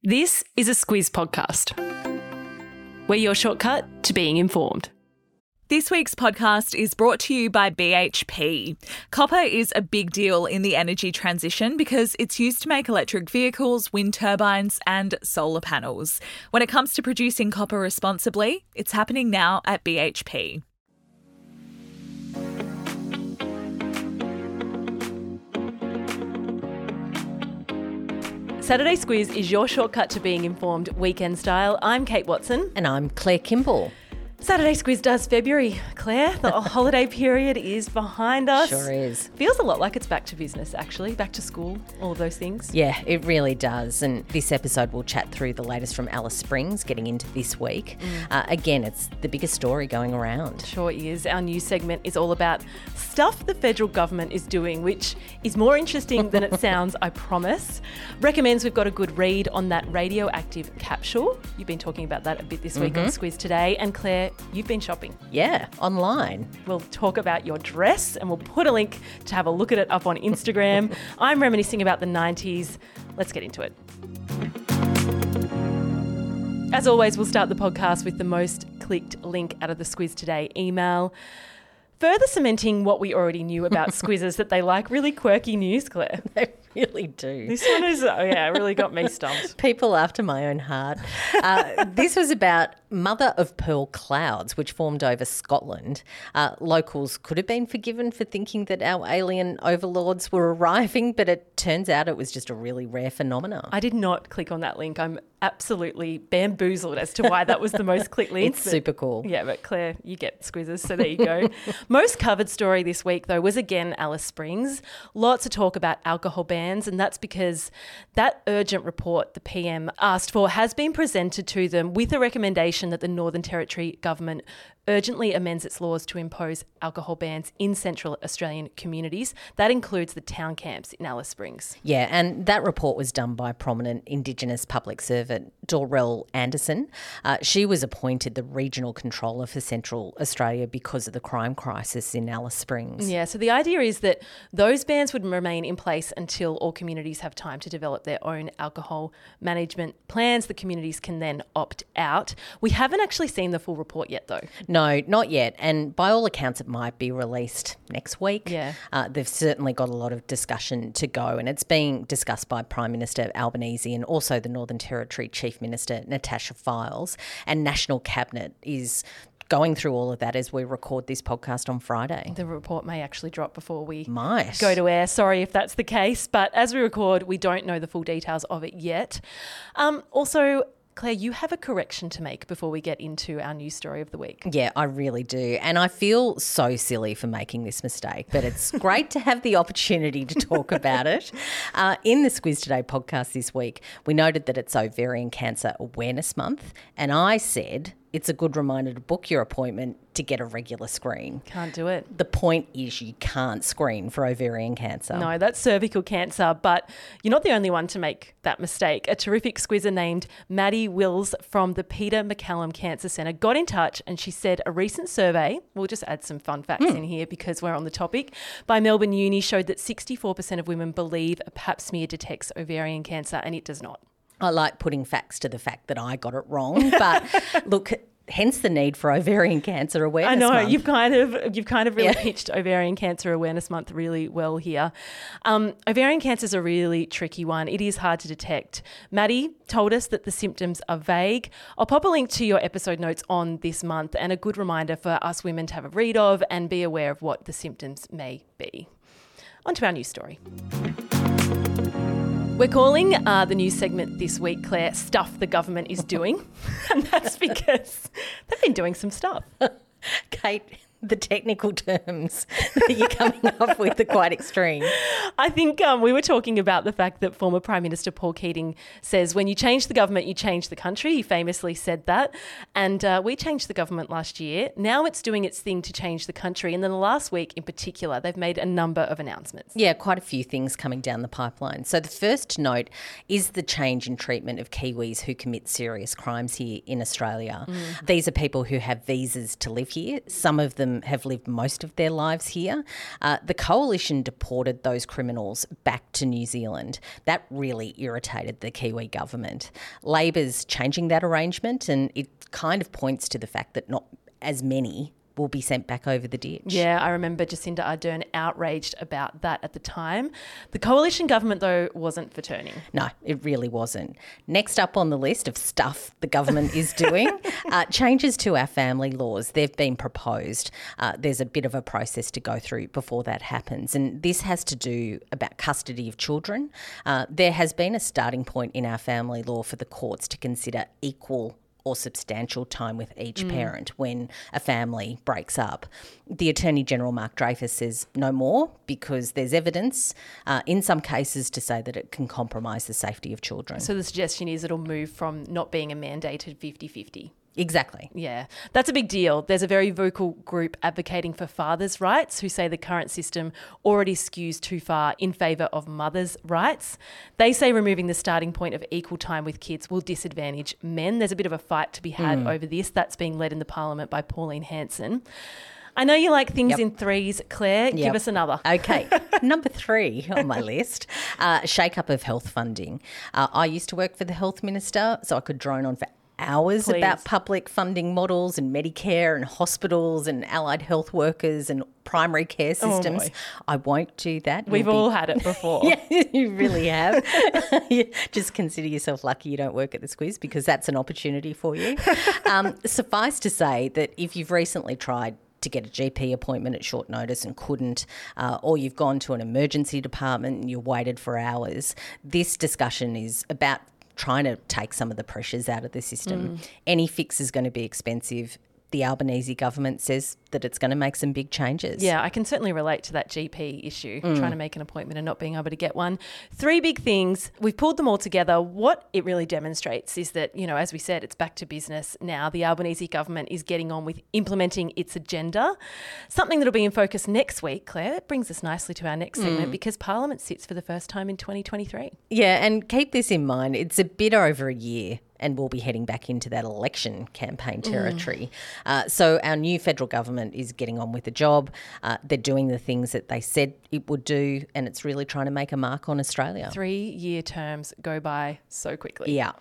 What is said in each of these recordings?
This is a Squiz podcast. We're your shortcut to being informed. This week's podcast is brought to you by BHP. Copper is a big deal in the energy transition because it's used to make electric vehicles, wind turbines and solar panels. When it comes to producing copper responsibly, it's happening now at BHP. Saturday Squiz is your shortcut to being informed weekend style. I'm Kate Watson. And I'm Claire Kimball. Saturday Squiz does February, Claire. The holiday period is behind us. Sure is. Feels a lot like it's back to business, actually. Back to school, all of those things. Yeah, it really does. And this episode will chat through the latest from Alice Springs, getting into this week. Again, it's the biggest story going around. Sure is. Our news segment is all about stuff the federal government is doing, which is more interesting than it sounds, I promise. Recommends we've got a good read on that radioactive capsule. You've been talking about that a bit this week on Squiz Today. And Claire, you've been shopping. Yeah, online. We'll talk about your dress and we'll put a link to have a look at it up on Instagram. I'm reminiscing about the 90s. Let's get into it. As always, we'll start the podcast with the most clicked link out of the Squiz Today email. Further cementing what we already knew about Squizzers, that they like really quirky news, Claire. They really do. This one is, really got me stumped. People after my own heart. This was about mother of pearl clouds, which formed over Scotland. Locals could have been forgiven for thinking that our alien overlords were arriving, but it turns out it was just a really rare phenomenon. I did not click on that link. I'm absolutely bamboozled as to why that was the most clicked link. It's super cool. Yeah, but Claire, you get Squizzers, so there you go. Most covered story this week, though, was again Alice Springs. Lots of talk about alcohol bans, and that's because that urgent report the PM asked for has been presented to them with a recommendation that the Northern Territory government urgently amends its laws to impose alcohol bans in Central Australian communities. That includes the town camps in Alice Springs. Yeah, and that report was done by prominent Indigenous public servant Dorrell Anderson. She was appointed the regional controller for Central Australia because of the crime crisis in Alice Springs. Yeah, so the idea is that those bans would remain in place until all communities have time to develop their own alcohol management plans. The communities can then opt out. We haven't actually seen the full report yet, though. No, not yet. And by all accounts, it might be released next week. Yeah. They've certainly got a lot of discussion to go, and it's being discussed by Prime Minister Albanese and also the Northern Territory Chief Minister Natasha Fyles, and National Cabinet is going through all of that as we record this podcast on Friday. The report may actually drop before we Might. go to air. Sorry if that's the case, but as we record, we don't know the full details of it yet. Also, Claire, you have a correction to make before we get into our news story of the week. Yeah, I really do. And I feel so silly for making this mistake, but it's great to have the opportunity to talk about it. In the Squiz Today podcast this week, we noted that it's Ovarian Cancer Awareness Month, and I said it's a good reminder to book your appointment to get a regular screen. Can't do it. The point is you can't screen for ovarian cancer. No, that's cervical cancer, but you're not the only one to make that mistake. A terrific squizzer named Maddie Wills from the Peter MacCallum Cancer Centre got in touch, and she said a recent survey, we'll just add some fun facts in here because we're on the topic, by Melbourne Uni showed that 64% of women believe a pap smear detects ovarian cancer, and it does not. I like putting facts to the fact that I got it wrong, but look, hence the need for Ovarian Cancer Awareness Month. I know, you've kind of really pitched Ovarian Cancer Awareness Month really well here. Ovarian cancer is a really tricky one. It is hard to detect. Maddie told us that the symptoms are vague. I'll pop a link to your episode notes on this month and a good reminder for us women to have a read of and be aware of what the symptoms may be. On to our news story. We're calling the news segment this week, Claire, Stuff the Government is Doing. And that's because they've been doing some stuff. Kate, the technical terms that you're coming up with are quite extreme. I think we were talking about the fact that former Prime Minister Paul Keating says when you change the government, you change the country. He famously said that. And we changed the government last year. Now it's doing its thing to change the country. And then the last week in particular, they've made a number of announcements. Yeah, quite a few things coming down the pipeline. So the first to note is the change in treatment of Kiwis who commit serious crimes here in Australia. These are people who have visas to live here. Some of them them have lived most of their lives here. The coalition deported those criminals back to New Zealand. That really irritated the Kiwi government. Labor's changing that arrangement, and it kind of points to the fact that not as many will be sent back over the ditch. Yeah, I remember Jacinda Ardern outraged about that at the time. The coalition government, though, wasn't for turning. No, it really wasn't. Next up on the list of stuff the government is doing, changes to our family laws. They've been proposed. There's a bit of a process to go through before that happens. And this has to do about custody of children. There has been a starting point in our family law for the courts to consider equal or substantial time with each parent when a family breaks up. The Attorney-General, Mark Dreyfus, says no more because there's evidence in some cases to say that it can compromise the safety of children. So the suggestion is it'll move from not being a mandated 50-50. Exactly. Yeah, that's a big deal. There's a very vocal group advocating for fathers' rights who say the current system already skews too far in favour of mothers' rights. They say removing the starting point of equal time with kids will disadvantage men. There's a bit of a fight to be had over this. That's being led in the Parliament by Pauline Hanson. I know you like things in threes, Claire. Give us another. Okay. Number 3 on my list, shake-up of health funding. I used to work for the health minister, so I could drone on for hours about public funding models and Medicare and hospitals and allied health workers and primary care systems. I won't do that. We've all had it before. Yeah, you really have. Just consider yourself lucky you don't work at the Squiz because that's an opportunity for you. Suffice to say that if you've recently tried to get a GP appointment at short notice and couldn't, or you've gone to an emergency department and you waited for hours, this discussion is about trying to take some of the pressures out of the system. Any fix is going to be expensive. The Albanese government says that it's going to make some big changes. Yeah, I can certainly relate to that GP issue, trying to make an appointment and not being able to get one. 3 big things. We've pulled them all together. What it really demonstrates is that, you know, as we said, it's back to business now. The Albanese government is getting on with implementing its agenda. Something that'll be in focus next week, Claire. That brings us nicely to our next segment because Parliament sits for the first time in 2023. Yeah, and keep this in mind. It's a bit over a year and we'll be heading back into that election campaign territory. So our new federal government is getting on with the job. They're doing the things that they said it would do, and it's really trying to make a mark on Australia. 3-year terms go by so quickly. Yeah.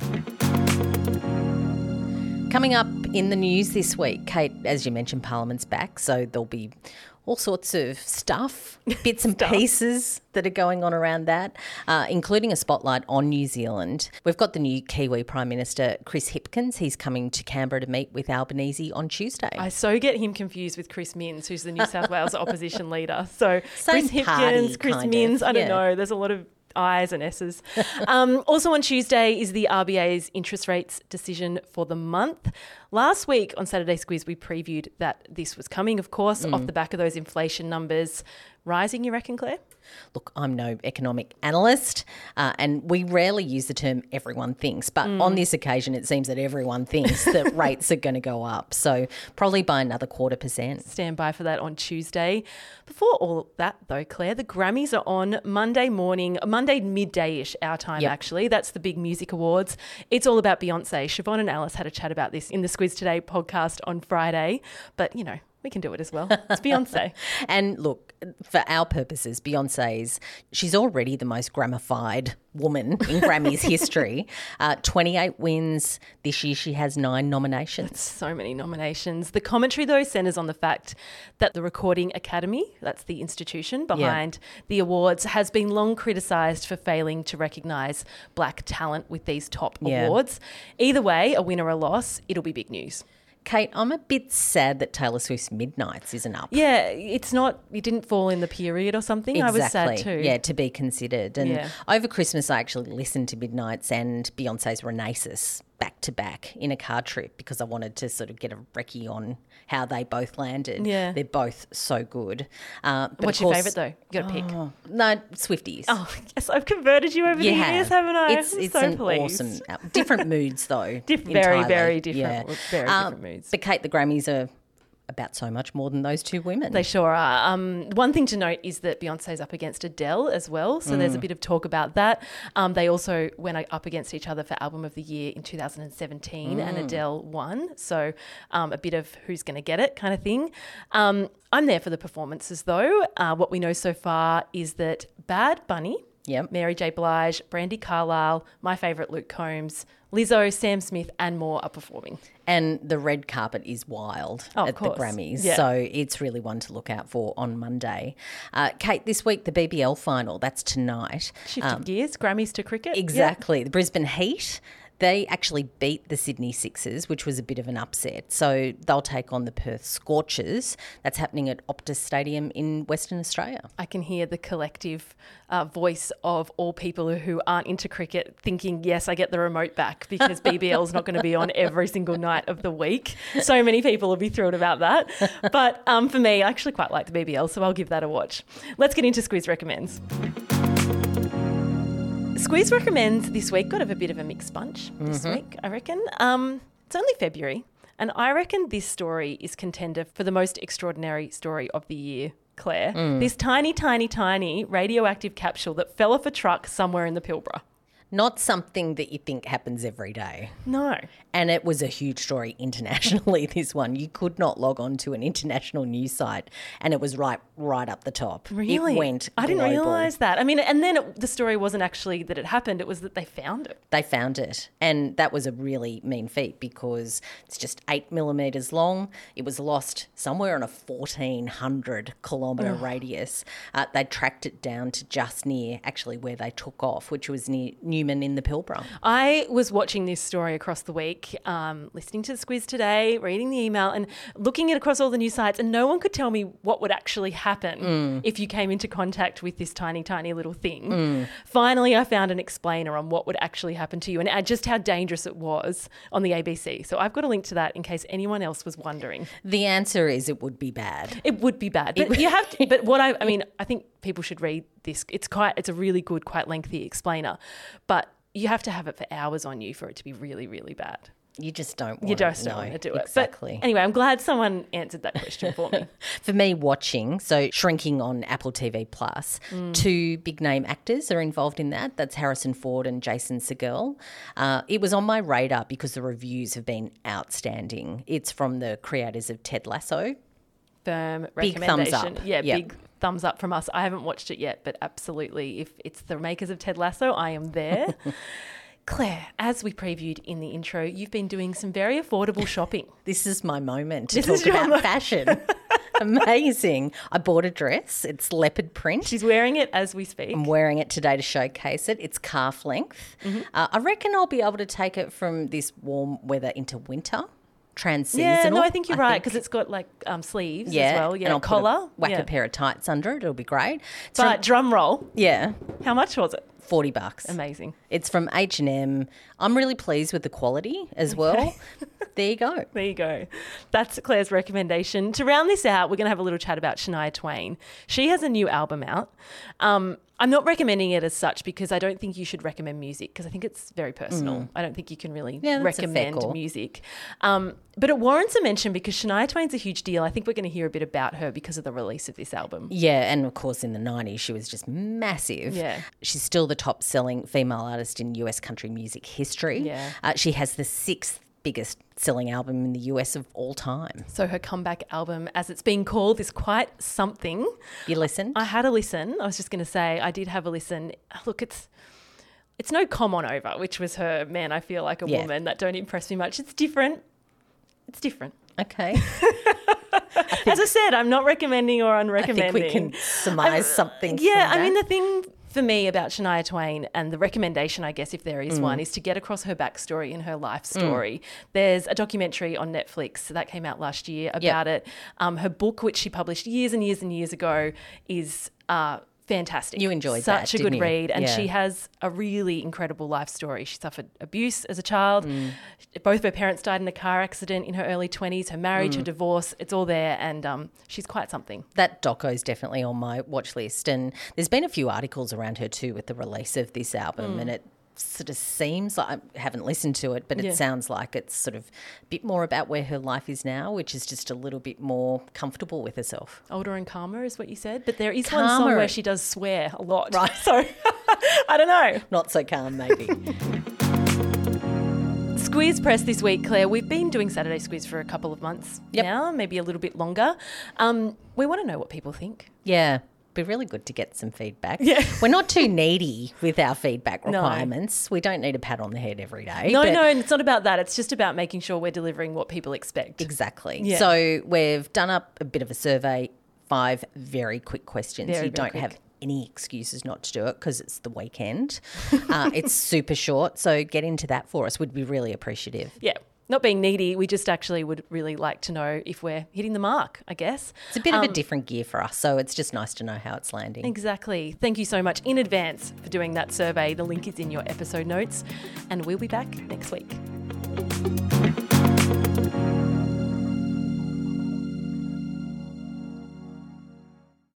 Coming up in the news this week, Kate, as you mentioned, Parliament's back, so there'll be all sorts of stuff, bits and pieces that are going on around that, including a spotlight on New Zealand. We've got the new Kiwi Prime Minister, Chris Hipkins. He's coming to Canberra to meet with Albanese on Tuesday. I so get him confused with Chris Minns, who's the New South Wales opposition leader. So Same Chris party, Hipkins, Chris kind Minns, of, I don't know. There's a lot of I's and S's. Also on Tuesday is the RBA's interest rates decision for the month. Last week on Saturday Squiz, we previewed that this was coming, of course, off the back of those inflation numbers rising, you reckon, Claire? Look, I'm no economic analyst, and we rarely use the term everyone thinks, but on this occasion it seems that everyone thinks that rates are going to go up, so probably by another 0.25%. Stand by for that on Tuesday. Before all that though, Claire, the Grammys are on Monday morning, Monday midday-ish our time actually. That's the big music awards. It's all about Beyonce. Siobhan and Alice had a chat about this in the Squiz Today podcast on Friday, but you know, we can do it as well. It's Beyonce. And look, for our purposes, she's already the most Grammified woman in Grammys history. 28 wins. This year she has 9 nominations. So many nominations. The commentary, though, centres on the fact that the Recording Academy, that's the institution behind the awards, has been long criticised for failing to recognise black talent with these top awards. Either way, a win or a loss, it'll be big news. Kate, I'm a bit sad that Taylor Swift's Midnights isn't up. Yeah, it didn't fall in the period or something. Exactly. I was sad too. Yeah, to be considered. And over Christmas, I actually listened to Midnights and Beyonce's Renaissance back to back in a car trip because I wanted to sort of get a recce on how they both landed. Yeah. They're both so good. But what's your favourite though? You got to pick. No, Swifties. Oh, yes, I've converted you over the years, haven't I? It's so an pleased. Awesome. Different moods though. Very, very different. Very different moods. But Kate, the Grammys are about so much more than those two women. They sure are. One thing to note is that Beyonce's up against Adele as well. So there's a bit of talk about that. They also went up against each other for Album of the Year in 2017 and Adele won. So a bit of who's going to get it kind of thing. I'm there for the performances though. What we know so far is that Bad Bunny, Yep. Mary J. Blige, Brandi Carlile, my favourite Luke Combs, Lizzo, Sam Smith and more are performing. And the red carpet is wild Oh, at of course. the Grammys. Yeah. So it's really one to look out for on Monday. Kate, this week, the BBL final, that's tonight. Shifting gears, Grammys to cricket. Exactly. The Brisbane Heat, they actually beat the Sydney Sixers, which was a bit of an upset. So they'll take on the Perth Scorchers. That's happening at Optus Stadium in Western Australia. I can hear the collective voice of all people who aren't into cricket thinking, yes, I get the remote back because BBL is not going to be on every single night of the week. So many people will be thrilled about that. But for me, I actually quite like the BBL, so I'll give that a watch. Let's get into Squiz Recommends. Squeeze Recommends this week got a bit of a mixed bunch this week, I reckon. It's only February, and I reckon this story is contender for the most extraordinary story of the year, Claire. This tiny, tiny, tiny radioactive capsule that fell off a truck somewhere in the Pilbara. Not something that you think happens every day. No. And it was a huge story internationally, this one. You could not log on to an international news site and it was right up the top. Really? It went I didn't global. realise that. I mean, and then the story wasn't actually that it happened, it was that they found it. They found it. And that was a really mean feat because it's just 8 millimetres long. It was lost somewhere on a 1,400 kilometre radius. They tracked it down to just near actually where they took off, which was near Newman in the Pilbara. I was watching this story across the week, listening to the Squiz today, reading the email and looking at across all the news sites, and no one could tell me what would actually happen if you came into contact with this tiny, tiny little thing. Finally, I found an explainer on what would actually happen to you and just how dangerous it was on the ABC. So I've got a link to that in case anyone else was wondering. The answer is it would be bad. It would be bad, but you have to. But what I mean, I think people should read this. It's a really good, quite lengthy explainer, but you have to have it for hours on you for it to be really, really bad. You just don't want You just to don't know. want to do Exactly. it. But anyway, I'm glad someone answered that question for me. For me, watching, so Shrinking on Apple TV Plus, two big name actors are involved in that. That's Harrison Ford and Jason Segel. It was on my radar because the reviews have been outstanding. It's from the creators of Ted Lasso. Firm Big recommendation. thumbs up. Yeah, Yep. big thumbs up from us. I haven't watched it yet, but absolutely, if it's the makers of Ted Lasso, I am there. Claire, as we previewed in the intro, you've been doing some very affordable shopping. This is my moment to This is talk your about moment. fashion. Amazing. I bought a dress. It's leopard print. She's wearing it as we speak. I'm wearing it today to showcase it. It's calf length. I reckon I'll be able to take it from this warm weather into winter. Trans-seasonal. Yeah, no, I think you're right because it's got like sleeves as well. Yeah, and I'll collar. whack yeah. a pair of tights under it. It'll be great. It's But drum roll, from, yeah, how much was it? $40. Amazing. It's from H&M. I'm really pleased with the quality as well. There you go. There you go. That's Claire's recommendation. To round this out, we're going to have a little chat about Shania Twain. She has a new album out. I'm not recommending it as such because I don't think you should recommend music because I think it's very personal. I don't think you can really Yeah, that's a fair recommend call. music. But it warrants a mention because Shania Twain's a huge deal. I think we're going to hear a bit about her because of the release of this album. Yeah, and of course in the 90s she was just massive. Yeah. She's still the top selling female artist in US country music history. Yeah. She has the 6th biggest selling album in the US of all time. So her comeback album, as it's being called, is quite something. You listened? I had a listen. I was just going to say I did have a listen. Look, it's no Come On Over, which was her Man, I Feel Like a Yeah. Woman. That don't impress me much. It's different. It's different. Okay. As I said, I'm not recommending or I unrecommending. think we can surmise something Yeah, from I mean, that. the thing for me about Shania Twain and the recommendation, I guess, if there is one, is to get across her backstory and her life story. There's a documentary on Netflix that came out last year about it. Her book, which she published years and years and years ago, is fantastic. You enjoyed that, Such a didn't good you? read. And Yeah. she has a really incredible life story. She suffered abuse as a child. Both of her parents died in a car accident in her early 20s. Her marriage, her divorce, it's all there. And she's quite something. That doco's definitely on my watch list. And there's been a few articles around her too with the release of this album and it sort of seems like, I haven't listened to it, but Yeah. it sounds like it's sort of a bit more about where her life is now, which is just a little bit more comfortable with herself. Older and calmer is what you said. But there is one song Calmer. where she does swear a lot. Right. So I don't know. Not so calm, maybe. Squiz Press this week, Claire. We've been doing Saturday Squiz for a couple of months Yep. now, maybe a little bit longer. We want to know what people think. Yeah. Be really good to get some feedback. Yeah. We're not too needy with our feedback requirements. We don't need a pat on the head every day. No, but- no, it's not about that. It's just about making sure we're delivering what people expect. Exactly. Yeah. So we've done up a bit of a survey, 5 very quick questions. Very, you very don't quick. have any excuses not to do it because it's the weekend. It's super short. So get into that for us. We'd be really appreciative. Yeah. Not being needy, we just actually would really like to know if we're hitting the mark, I guess. It's a bit of a different gear for us. So it's just nice to know how it's landing. Exactly. Thank you so much in advance for doing that survey. The link is in your episode notes, and we'll be back next week.